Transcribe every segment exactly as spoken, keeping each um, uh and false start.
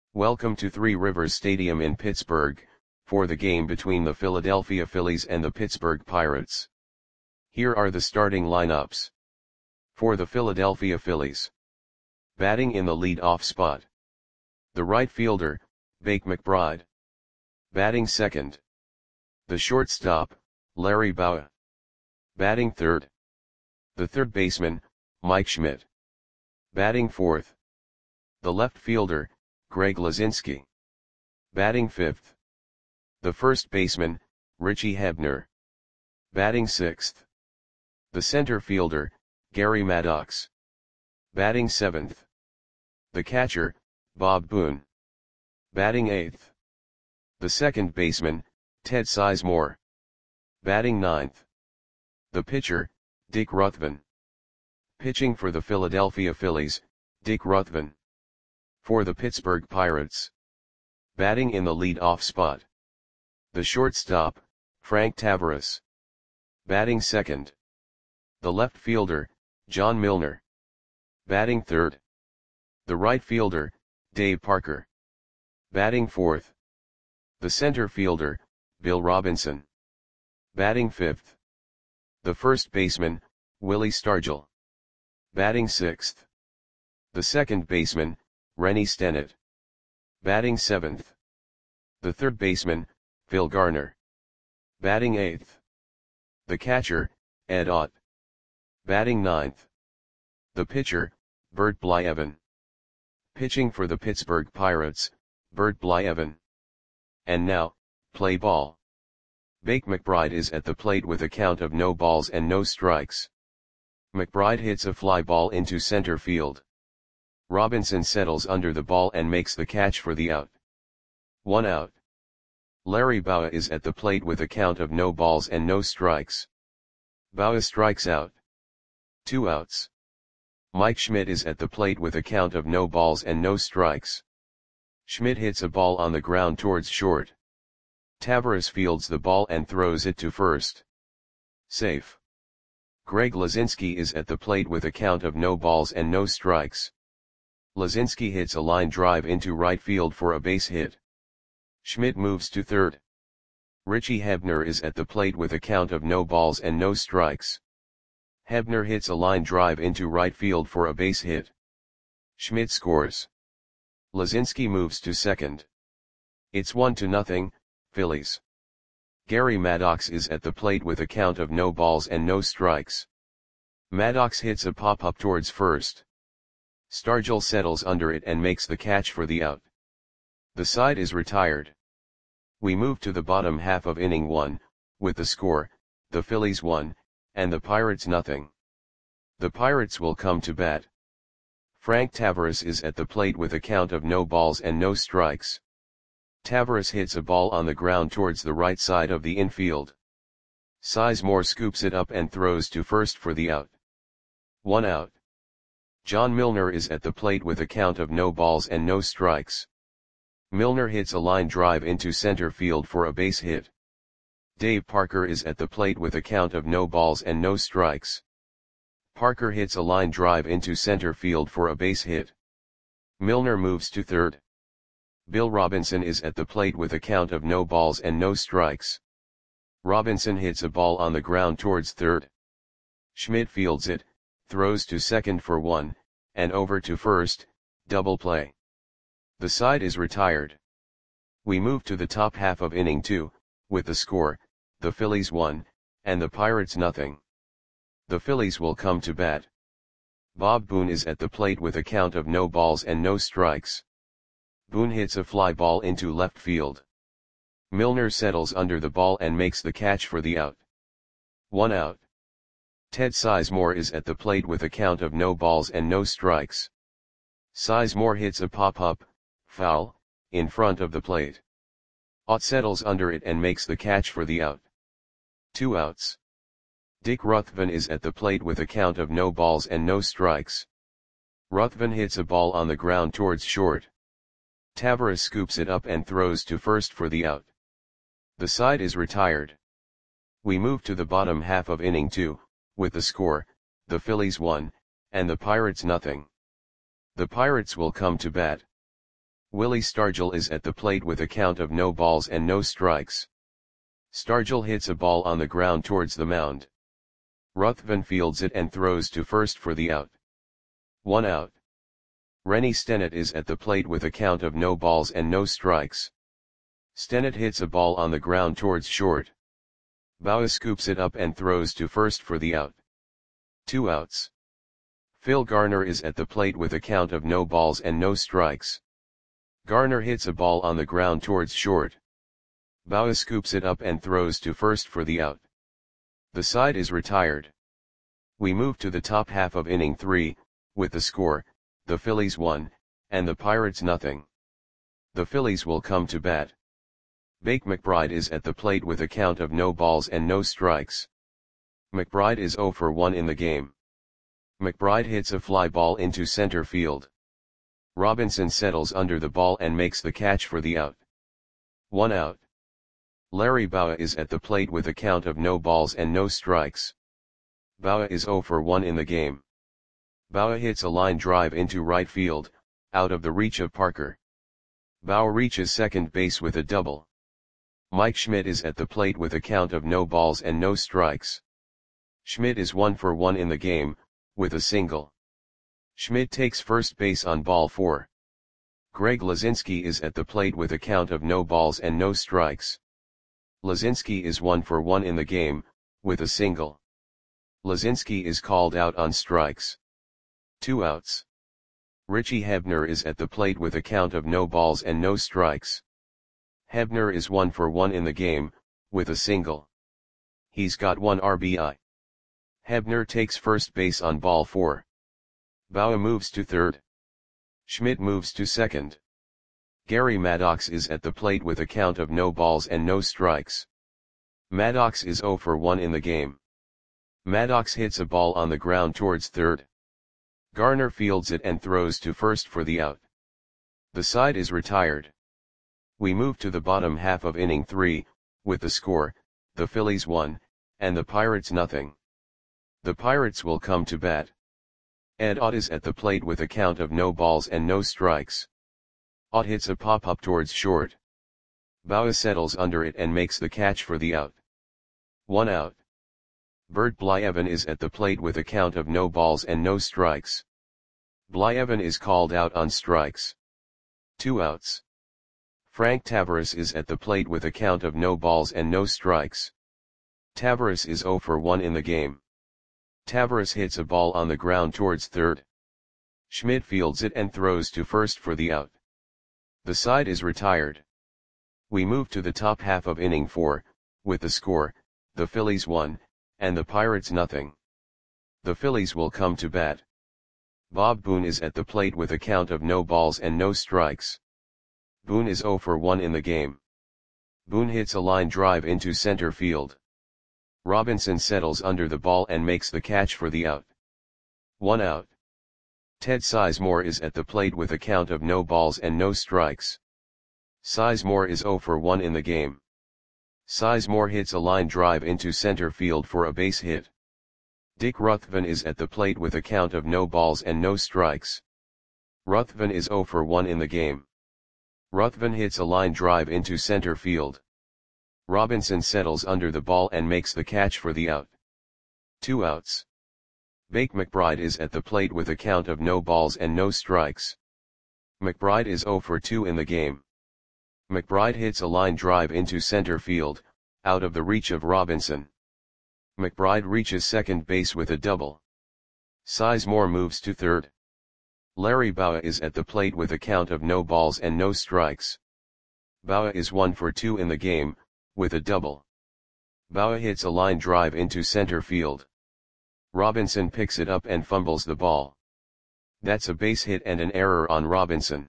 Welcome to Three Rivers Stadium in Pittsburgh, for the game between the Philadelphia Phillies and the Pittsburgh Pirates. Here are the starting lineups. For the Philadelphia Phillies. Batting in the lead-off spot. The right fielder, Bake McBride. Batting second. The shortstop, Larry Bowa. Batting third. The third baseman, Mike Schmidt. Batting fourth. The left fielder, Greg Luzinski. Batting fifth. The first baseman, Richie Hebner. Batting sixth. The center fielder, Gary Maddox. Batting seventh. The catcher, Bob Boone. Batting eighth. The second baseman, Ted Sizemore. Batting ninth. The pitcher, Dick Ruthven. Pitching for the Philadelphia Phillies, Dick Ruthven. For the Pittsburgh Pirates. Batting in the lead-off spot. The shortstop, Frank Taveras. Batting second. The left fielder, John Milner. Batting third. The right fielder, Dave Parker. Batting fourth. The center fielder, Bill Robinson. Batting fifth. The first baseman, Willie Stargell. Batting sixth. The second baseman, Rennie Stennett. Batting seventh. The third baseman, Phil Garner. Batting eighth. The catcher, Ed Ott. Batting ninth. The pitcher, Bert Blyleven. Pitching for the Pittsburgh Pirates, Bert Blyleven. And now, play ball. Bake McBride is at the plate with a count of no balls and no strikes. McBride hits a fly ball into center field. Robinson settles under the ball and makes the catch for the out. One out. Larry Bowa is at the plate with a count of no balls and no strikes. Bowa strikes out. Two outs. Mike Schmidt is at the plate with a count of no balls and no strikes. Schmidt hits a ball on the ground towards short. Taveras fields the ball and throws it to first. Safe. Greg Luzinski is at the plate with a count of no balls and no strikes. Luzinski hits a line drive into right field for a base hit. Schmidt moves to third. Richie Hebner is at the plate with a count of no balls and no strikes. Hebner hits a line drive into right field for a base hit. Schmidt scores. Luzinski moves to second. It's one to nothing, Phillies. Gary Maddox is at the plate with a count of no balls and no strikes. Maddox hits a pop-up towards first. Stargell settles under it and makes the catch for the out. The side is retired. We move to the bottom half of inning one, with the score, the Phillies one, and the Pirates nothing. The Pirates will come to bat. Frank Taveras is at the plate with a count of no balls and no strikes. Taveras hits a ball on the ground towards the right side of the infield. Sizemore scoops it up and throws to first for the out. One out. John Milner is at the plate with a count of no balls and no strikes. Milner hits a line drive into center field for a base hit. Dave Parker is at the plate with a count of no balls and no strikes. Parker hits a line drive into center field for a base hit. Milner moves to third. Bill Robinson is at the plate with a count of no balls and no strikes. Robinson hits a ball on the ground towards third. Schmidt fields it, throws to second for one, and over to first, double play. The side is retired. We move to the top half of inning two, with the score, the Phillies one, and the Pirates nothing. The Phillies will come to bat. Bob Boone is at the plate with a count of no balls and no strikes. Boone hits a fly ball into left field. Milner settles under the ball and makes the catch for the out. One out. Ted Sizemore is at the plate with a count of no balls and no strikes. Sizemore hits a pop-up, foul, in front of the plate. Ott settles under it and makes the catch for the out. Two outs. Dick Ruthven is at the plate with a count of no balls and no strikes. Ruthven hits a ball on the ground towards short. Taveras scoops it up and throws to first for the out. The side is retired. We move to the bottom half of inning two, with the score, the Phillies one, and the Pirates nothing. The Pirates will come to bat. Willie Stargell is at the plate with a count of no balls and no strikes. Stargell hits a ball on the ground towards the mound. Ruthven fields it and throws to first for the out. One out. Rennie Stennett is at the plate with a count of no balls and no strikes. Stennett hits a ball on the ground towards short. Bauer scoops it up and throws to first for the out. Two outs. Phil Garner is at the plate with a count of no balls and no strikes. Garner hits a ball on the ground towards short. Bauer scoops it up and throws to first for the out. The side is retired. We move to the top half of inning three, with the score, the Phillies one, and the Pirates nothing. The Phillies will come to bat. Bake McBride is at the plate with a count of no balls and no strikes. McBride is oh for one in the game. McBride hits a fly ball into center field. Robinson settles under the ball and makes the catch for the out. One out. Larry Bowa is at the plate with a count of no balls and no strikes. Bowa is oh for one in the game. Bowa hits a line drive into right field, out of the reach of Parker. Bowa reaches second base with a double. Mike Schmidt is at the plate with a count of no balls and no strikes. Schmidt is one for one in the game, with a single. Schmidt takes first base on ball four. Greg Lazinski is at the plate with a count of no balls and no strikes. Lazinski is one for one in the game, with a single. Lazinski is called out on strikes. Two outs. Richie Hebner is at the plate with a count of no balls and no strikes. Hebner is one for one in the game, with a single. He's got one R B I. Hebner takes first base on ball four. Bowa moves to third. Schmidt moves to second. Gary Maddox is at the plate with a count of no balls and no strikes. Maddox is oh for one in the game. Maddox hits a ball on the ground towards third. Garner fields it and throws to first for the out. The side is retired. We move to the bottom half of inning three, with the score, the Phillies one, and the Pirates nothing. The Pirates will come to bat. Ed Ott is at the plate with a count of no balls and no strikes. Ott hits a pop-up towards short. Bowa settles under it and makes the catch for the out. One out. Bert Blyevin is at the plate with a count of no balls and no strikes. Blyevin is called out on strikes. Two outs. Frank Tavares is at the plate with a count of no balls and no strikes. Tavares is oh for one in the game. Tavares hits a ball on the ground towards third. Schmidt fields it and throws to first for the out. The side is retired. We move to the top half of inning four, with the score, the Phillies one, and the Pirates nothing. The Phillies will come to bat. Bob Boone is at the plate with a count of no balls and no strikes. Boone is oh for one in the game. Boone hits a line drive into center field. Robinson settles under the ball and makes the catch for the out. One out. Ted Sizemore is at the plate with a count of no balls and no strikes. Sizemore is oh for one in the game. Sizemore hits a line drive into center field for a base hit. Dick Ruthven is at the plate with a count of no balls and no strikes. Ruthven is oh for one in the game. Ruthven hits a line drive into center field. Robinson settles under the ball and makes the catch for the out. Two outs. Bake McBride is at the plate with a count of no balls and no strikes. McBride is oh for two in the game. McBride hits a line drive into center field, out of the reach of Robinson. McBride reaches second base with a double. Sizemore moves to third. Larry Bowa is at the plate with a count of no balls and no strikes. Bowa is one for two in the game, with a double. Bowa hits a line drive into center field. Robinson picks it up and fumbles the ball. That's a base hit and an error on Robinson.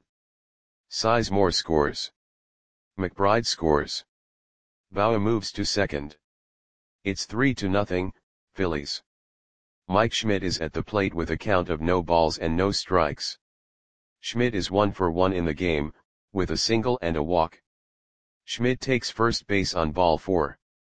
Sizemore scores. McBride scores. Bowa moves to second. It's three to nothing, Phillies. Mike Schmidt is at the plate with a count of no balls and no strikes. Schmidt is one for one in the game, with a single and a walk. Schmidt takes first base on ball four.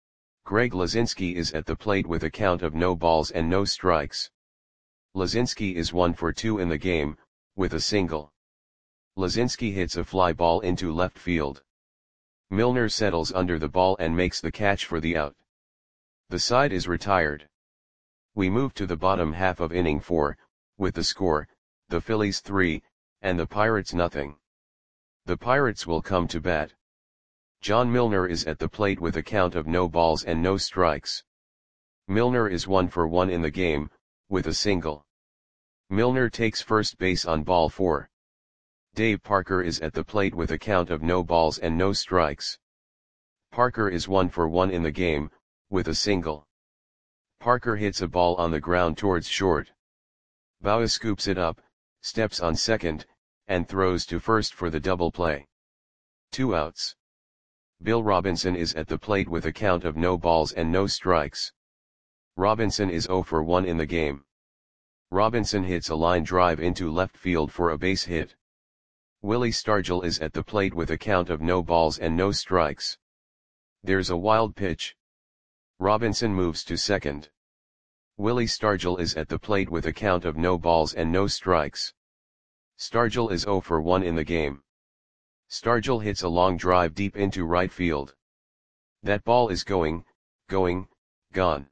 Greg Lazinski is at the plate with a count of no balls and no strikes. Lazinski is one for two in the game, with a single. Lazinski hits a fly ball into left field. Milner settles under the ball and makes the catch for the out. The side is retired. We move to the bottom half of inning four, with the score, the Phillies three, and the Pirates nothing. The Pirates will come to bat. John Milner is at the plate with a count of no balls and no strikes. Milner is one for one in the game, with a single. Milner takes first base on ball four. Dave Parker is at the plate with a count of no balls and no strikes. Parker is one for one in the game, with a single. Parker hits a ball on the ground towards short. Bauer scoops it up, steps on second, and throws to first for the double play. Two outs. Bill Robinson is at the plate with a count of no balls and no strikes. Robinson is zero for one in the game. Robinson hits a line drive into left field for a base hit. Willie Stargell is at the plate with a count of no balls and no strikes. There's a wild pitch. Robinson moves to second. Willie Stargell is at the plate with a count of no balls and no strikes. Stargell is zero for one in the game. Stargell hits a long drive deep into right field. That ball is going, going, gone.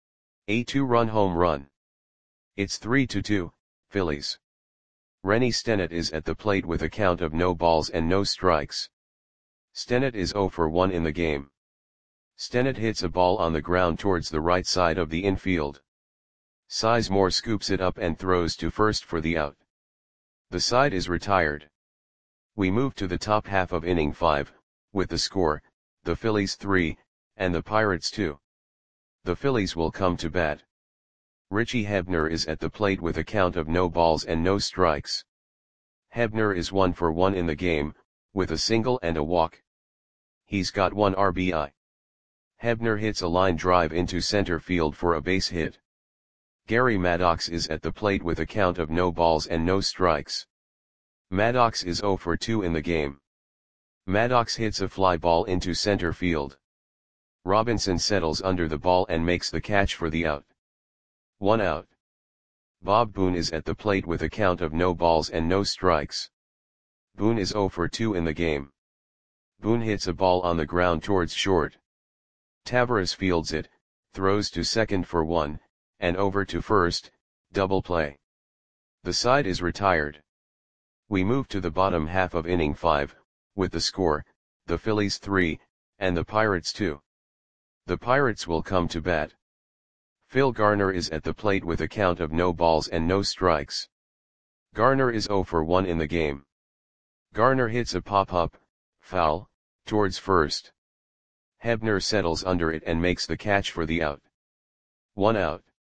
A two-run home run. It's three to two, Phillies. Rennie Stennett is at the plate with a count of no balls and no strikes. Stennett is zero for one in the game. Stennett hits a ball on the ground towards the right side of the infield. Sizemore scoops it up and throws to first for the out. The side is retired. We move to the top half of inning five, with the score, the Phillies three, and the Pirates two. The Phillies will come to bat. Richie Hebner is at the plate with a count of no balls and no strikes. Hebner is one for one in the game, with a single and a walk. He's got one R B I. Hebner hits a line drive into center field for a base hit. Gary Maddox is at the plate with a count of no balls and no strikes. Maddox is zero for two in the game. Maddox hits a fly ball into center field. Robinson settles under the ball and makes the catch for the out. One out. Bob Boone is at the plate with a count of no balls and no strikes. Boone is zero for two in the game. Boone hits a ball on the ground towards short. Tavares fields it, throws to second for one, and over to first, double play. The side is retired. We move to the bottom half of inning five, with the score, the Phillies three, and the Pirates two. The Pirates will come to bat. Phil Garner is at the plate with a count of no balls and no strikes. Garner is zero for one in the game. Garner hits a pop-up, foul, towards first. Hebner settles under it and makes the catch for the out. One out.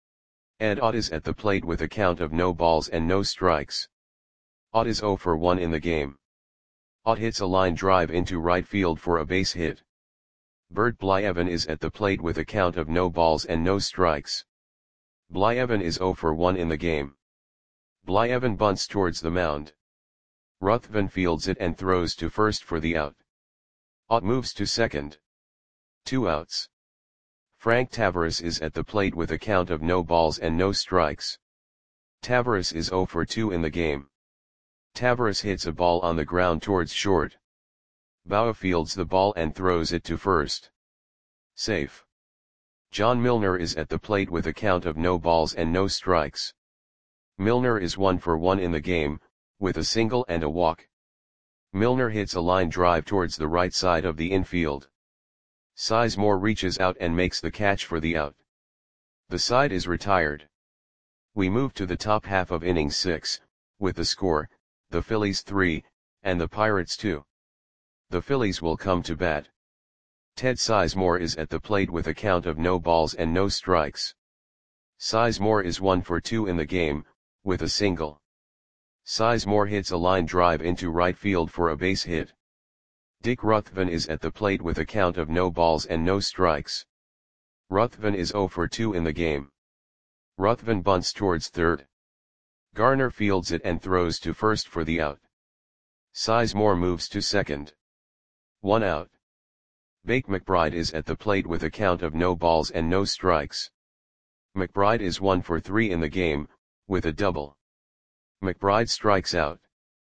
Ed Ott is at the plate with a count of no balls and no strikes. Ott is zero for one in the game. Ott hits a line drive into right field for a base hit. Bert Blyevin is at the plate with a count of no balls and no strikes. Blyevin is zero for one in the game. Blyevin bunts towards the mound. Ruthven fields it and throws to first for the out. Ott moves to second. Two outs. Frank Tavares is at the plate with a count of no balls and no strikes. Tavares is zero for two in the game. Tavares hits a ball on the ground towards short. Bauer fields the ball and throws it to first. Safe. John Milner is at the plate with a count of no balls and no strikes. Milner is one for one in the game, with a single and a walk. Milner hits a line drive towards the right side of the infield. Sizemore reaches out and makes the catch for the out. The side is retired. We move to the top half of inning six, with the score, the Phillies three, and the Pirates two. The Phillies will come to bat. Ted Sizemore is at the plate with a count of no balls and no strikes. Sizemore is one for two in the game, with a single. Sizemore hits a line drive into right field for a base hit. Dick Ruthven is at the plate with a count of no balls and no strikes. Ruthven is zero for two in the game. Ruthven bunts towards third. Garner fields it and throws to first for the out. Sizemore moves to second. One out. Bake McBride is at the plate with a count of no balls and no strikes. McBride is one for three in the game, with a double. McBride strikes out.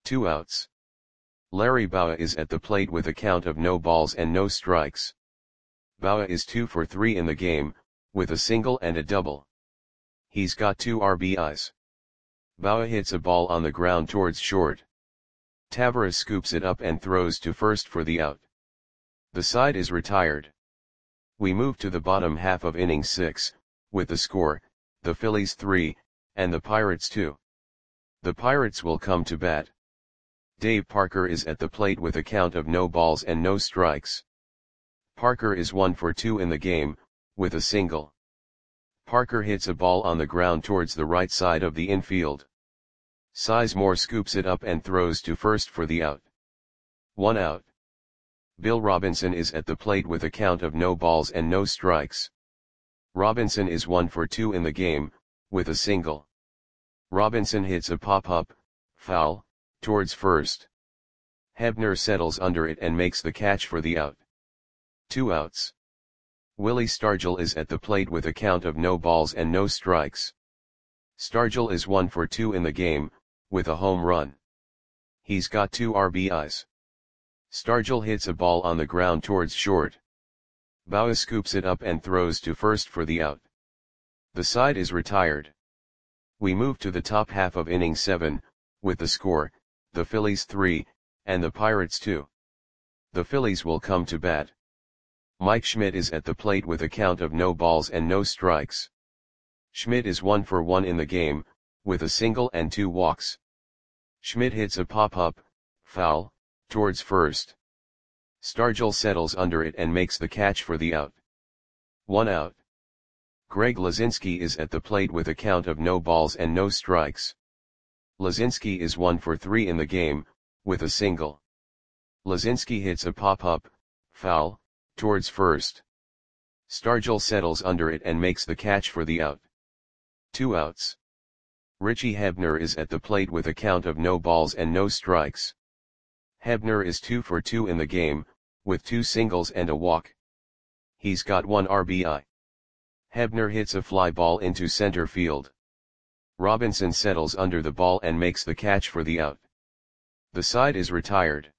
Two outs. Larry Bowa is at the plate with a count of no balls and no strikes. Bowa is two for three in the game, with a single and a double. He's got two R B Is. Bowa hits a ball on the ground towards short. Taveras scoops it up and throws to first for the out. The side is retired. We move to the bottom half of inning six, with the score, the Phillies three, and the Pirates two. The Pirates will come to bat. Dave Parker is at the plate with a count of no balls and no strikes. Parker is one for two in the game, with a single. Parker hits a ball on the ground towards the right side of the infield. Sizemore scoops it up and throws to first for the out. One out. Bill Robinson is at the plate with a count of no balls and no strikes. Robinson is one for two in the game, with a single. Robinson hits a pop-up, foul, towards first. Hebner settles under it and makes the catch for the out. Two outs. Willie Stargell is at the plate with a count of no balls and no strikes. Stargell is one for two in the game, with a home run. He's got two R B Is. Stargell hits a ball on the ground towards short. Bowa scoops it up and throws to first for the out. The side is retired. We move to the top half of inning seven, with the score, the Phillies three, and the Pirates two. The Phillies will come to bat. Mike Schmidt is at the plate with a count of no balls and no strikes. Schmidt is one for one in the game, with a single and two walks. Schmidt hits a pop-up, foul, towards first. Stargell settles under it and makes the catch for the out. One out. Greg Lazinski is at the plate with a count of no balls and no strikes. Lazinski is one for three in the game, with a single. Lazinski hits a pop-up, foul, towards first. Stargell settles under it and makes the catch for the out. Two outs. Richie Hebner is at the plate with a count of no balls and no strikes. Hebner is two for two in the game, with two singles and a walk. He's got one R B I. Hebner hits a fly ball into center field. Robinson settles under the ball and makes the catch for the out. The side is retired.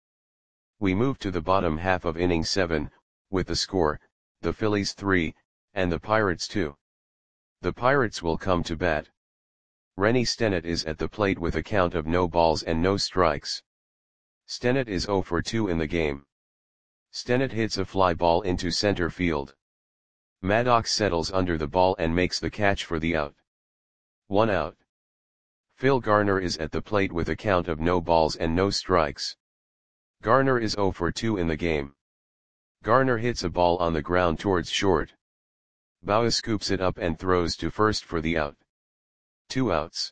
We move to the bottom half of inning seven, with the score, the Phillies three, and the Pirates two. The Pirates will come to bat. Rennie Stennett is at the plate with a count of no balls and no strikes. Stennett is zero for two in the game. Stennett hits a fly ball into center field. Maddox settles under the ball and makes the catch for the out. One out. Phil Garner is at the plate with a count of no balls and no strikes. Garner is zero for two in the game. Garner hits a ball on the ground towards short. Bowa scoops it up and throws to first for the out. Two outs.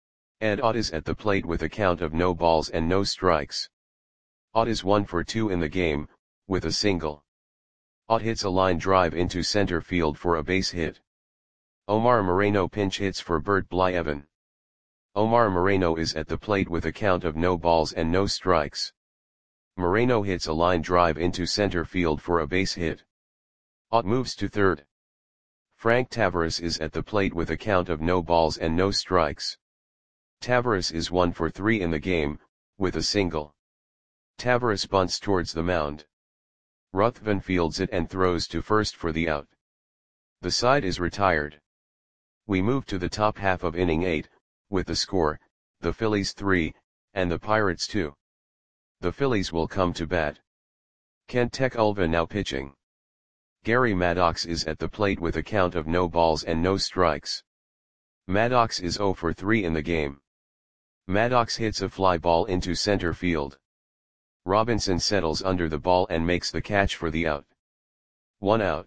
Ed Ott is at the plate with a count of no balls and no strikes. Ott is one for two in the game, with a single. Ott hits a line drive into center field for a base hit. Omar Moreno pinch hits for Bert Blyevin. Omar Moreno is at the plate with a count of no balls and no strikes. Moreno hits a line drive into center field for a base hit. Ott moves to third. Frank Taveras is at the plate with a count of no balls and no strikes. Taveras is one for three in the game, with a single. Taveras bunts towards the mound. Ruthven fields it and throws to first for the out. The side is retired. We move to the top half of inning eight, with the score, the Phillies three, and the Pirates two. The Phillies will come to bat. Kent Tekulve now pitching. Gary Maddox is at the plate with a count of no balls and no strikes. Maddox is zero for three in the game. Maddox hits a fly ball into center field. Robinson settles under the ball and makes the catch for the out. One out.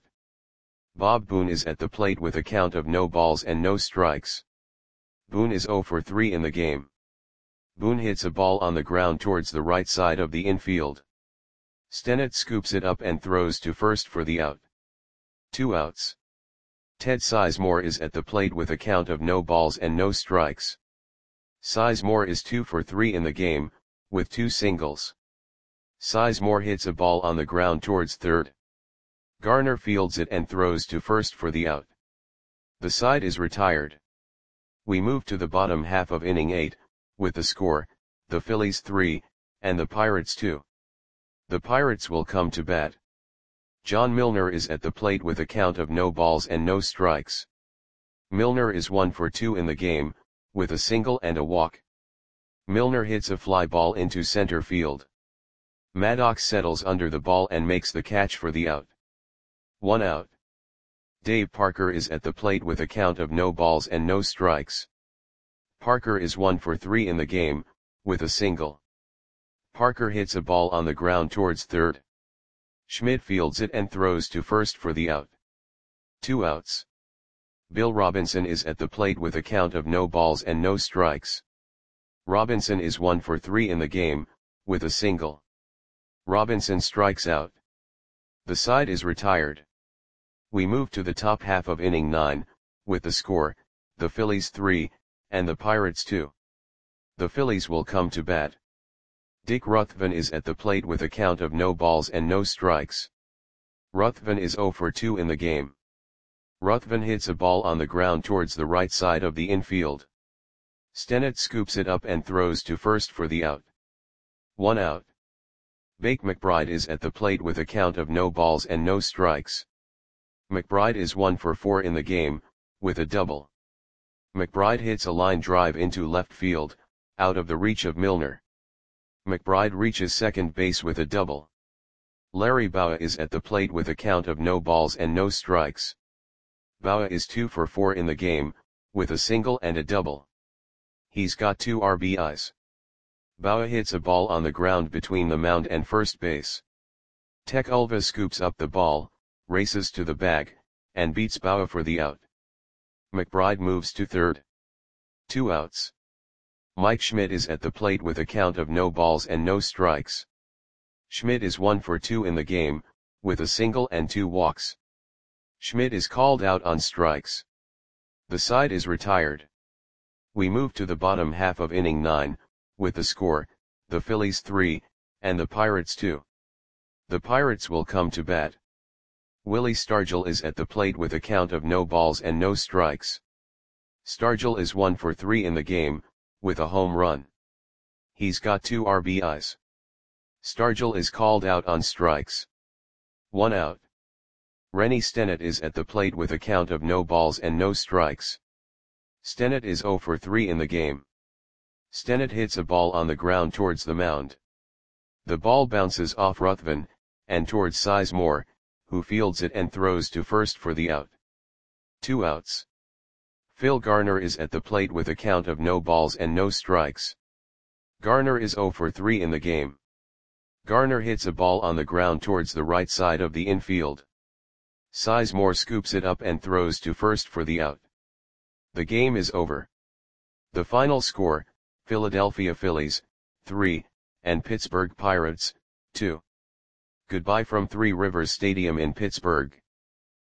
Bob Boone is at the plate with a count of no balls and no strikes. Boone is zero for three in the game. Boone hits a ball on the ground towards the right side of the infield. Stennett scoops it up and throws to first for the out. Two outs. Ted Sizemore is at the plate with a count of no balls and no strikes. Sizemore is two for three in the game, with two singles. Sizemore hits a ball on the ground towards third. Garner fields it and throws to first for the out. The side is retired. We move to the bottom half of inning eight, with the score, the Phillies three, and the Pirates two. The Pirates will come to bat. John Milner is at the plate with a count of no balls and no strikes. Milner is one for two in the game, with a single and a walk. Milner hits a fly ball into center field. Maddox settles under the ball and makes the catch for the out. One out. Dave Parker is at the plate with a count of no balls and no strikes. Parker is one for three in the game, with a single. Parker hits a ball on the ground towards third. Schmidt fields it and throws to first for the out. Two outs. Bill Robinson is at the plate with a count of no balls and no strikes. Robinson is one for three in the game, with a single. Robinson strikes out. The side is retired. We move to the top half of inning nine, with the score, the Phillies three, and the Pirates two. The Phillies will come to bat. Dick Ruthven is at the plate with a count of no balls and no strikes. Ruthven is zero for two in the game. Ruthven hits a ball on the ground towards the right side of the infield. Stennett scoops it up and throws to first for the out. One out. Bake McBride is at the plate with a count of no balls and no strikes. McBride is one for four in the game, with a double. McBride hits a line drive into left field, out of the reach of Milner. McBride reaches second base with a double. Larry Bowa is at the plate with a count of no balls and no strikes. Bowa is two for four in the game, with a single and a double. He's got two R B Is. Bowa hits a ball on the ground between the mound and first base. Tech Ulva scoops up the ball, races to the bag, and beats Bowa for the out. McBride moves to third. Two outs. Mike Schmidt is at the plate with a count of no balls and no strikes. Schmidt is one for two in the game, with a single and two walks. Schmidt is called out on strikes. The side is retired. We move to the bottom half of inning nine, with the score, the Phillies three, and the Pirates two. The Pirates will come to bat. Willie Stargell is at the plate with a count of no balls and no strikes. Stargell is one for three in the game, with a home run. He's got two R B Is. Stargell is called out on strikes. One out. Rennie Stennett is at the plate with a count of no balls and no strikes. Stennett is zero for three in the game. Stennett hits a ball on the ground towards the mound. The ball bounces off Ruthven, and towards Sizemore, who fields it and throws to first for the out. Two outs. Phil Garner is at the plate with a count of no balls and no strikes. Garner is zero for three in the game. Garner hits a ball on the ground towards the right side of the infield. Sizemore scoops it up and throws to first for the out. The game is over. The final score, Philadelphia Phillies, three, and Pittsburgh Pirates, two. Goodbye from Three Rivers Stadium in Pittsburgh.